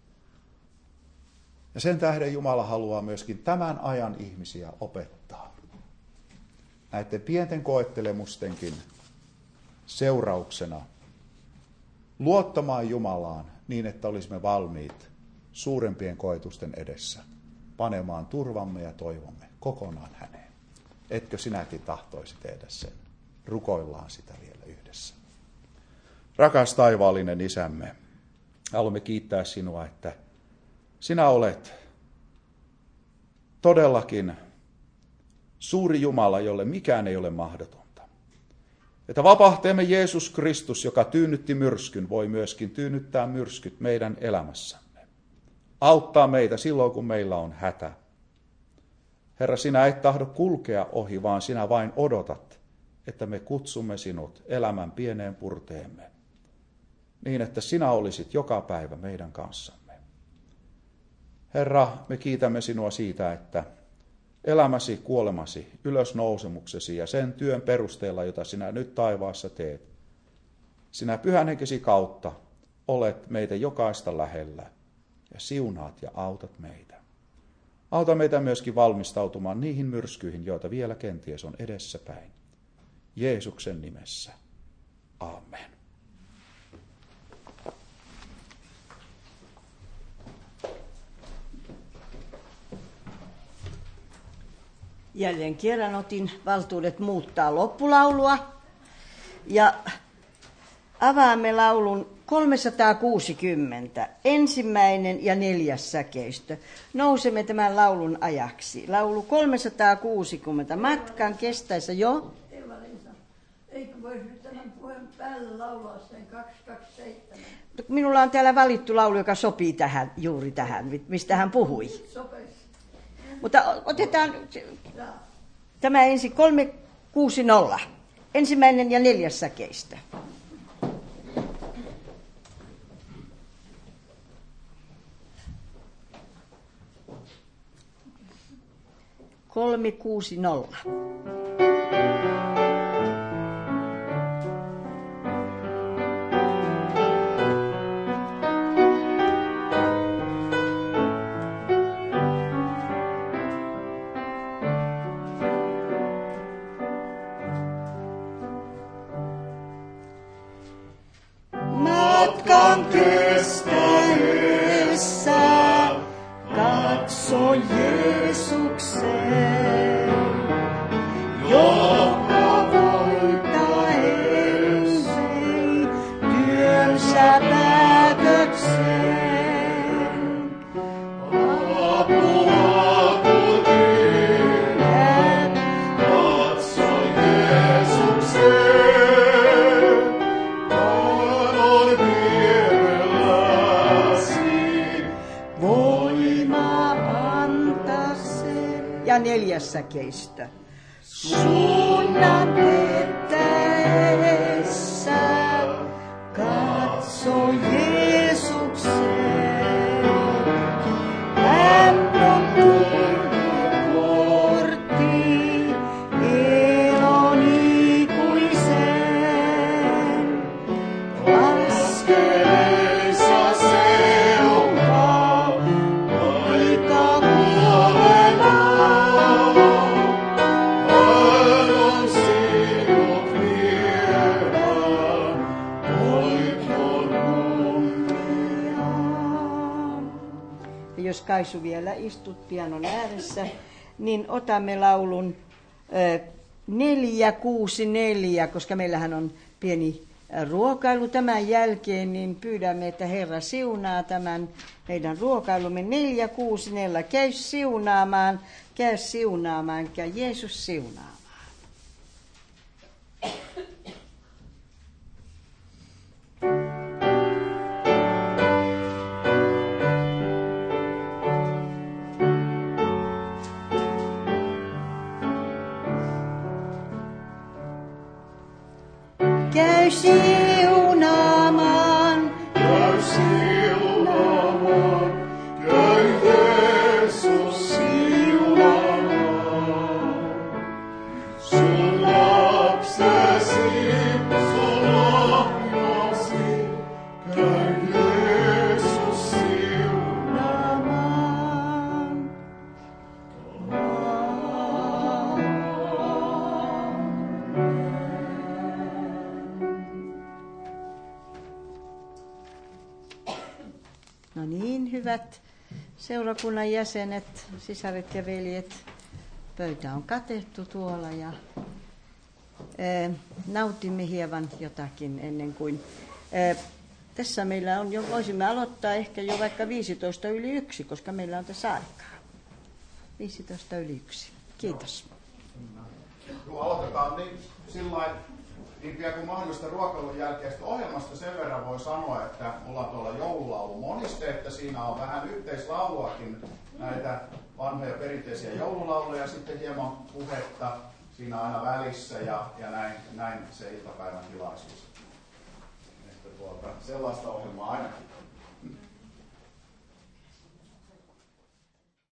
Ja sen tähden Jumala haluaa myöskin tämän ajan ihmisiä opettaa. Näiden pienten koettelemustenkin seurauksena luottamaan Jumalaan niin, että olisimme valmiit suurempien koetusten edessä panemaan turvamme ja toivomme kokonaan häneen. Etkö sinäkin tahtoisi tehdä sen? Rukoillaan sitä vielä yhdessä. Rakas taivaallinen Isämme, haluamme kiittää sinua, että sinä olet todellakin suuri Jumala, jolle mikään ei ole mahdotonta. Että vapahtajamme Jeesus Kristus, joka tyynnytti myrskyn, voi myöskin tyynnyttää myrskyt meidän elämässämme. Auttaa meitä silloin, kun meillä on hätä. Herra, sinä et tahdo kulkea ohi, vaan sinä vain odotat, että me kutsumme sinut elämän pieneen purteemme, niin että sinä olisit joka päivä meidän kanssamme. Herra, me kiitämme sinua siitä, että elämäsi, kuolemasi, ylösnousemuksesi ja sen työn perusteella, jota sinä nyt taivaassa teet, sinä Pyhän Henkesi kautta olet meitä jokaista lähellä ja siunaat ja autat meitä. Auta meitä myöskin valmistautumaan niihin myrskyihin, joita vielä kenties on edessäpäin. Jeesuksen nimessä. Amen. Jälleen kerran otin valtuudet muuttaa loppulaulua ja avaamme laulun 360, 1. ja 4. säkeistö. Nousemme tämän laulun ajaksi. Laulu 360, matkan kestäessä jo. Eva-Liisa, eikö voisi nyt tämän puheen päälle laulaa sen 227? Minulla on täällä valittu laulu, joka sopii tähän, juuri tähän, mistä hän puhui. Sopeisi. Mutta otetaan tämä ensin 360. 1. ja 4. säkeistä. Kolme, 6, 0. Matkan kestäessä katso Jeesukseen, joka voittaen vei työnsä päätökseen. Apua kun pyydät, katso Jeesukseen, hän on vierelläsi, voima antaa sen. Ja 4. säkeistä. Suunnan vetäessä katso Jeesukseen. Hän on turvaportti elon ikuiseen. Askeleensa seuraa aika kuolemaa. Hän on sinut vievä, voiton kunnia. Ja jos Kaisu vielä istut pianon ääressä, niin otamme laulun 464, koska meillähän on pieni ruokailu tämän jälkeen, niin pyydämme, että Herra siunaa tämän meidän ruokailumme 464. Käy siunaamaan, käy Jeesus siunaamaan. Käy siunaamaan, käy siunaamaan, käy Jeesus siunaamaan. Sun lapsesi, sun lahjasi, käy Jeesus siunaamaan. No niin, hyvät seurakunnan jäsenet, sisaret ja veljet, pöytä on katettu tuolla ja nautimme hieman jotakin ennen kuin... Tässä meillä on jo, voisimme aloittaa ehkä jo vaikka 1:15, koska meillä on tässä aikaa. 1:15. Kiitos. Aloitetaan niin pian kuin mahdollista ruokailun jälkeistä ohjelmasta. Sen verran voi sanoa, että mulla on tuolla joululaulu moniste, että siinä on vähän yhteislauluakin näitä vanhoja perinteisiä joululauluja ja sitten hieman puhetta siinä aina välissä ja näin se iltapäivän tilaisuus. Sellaista ohjelmaa ainakin.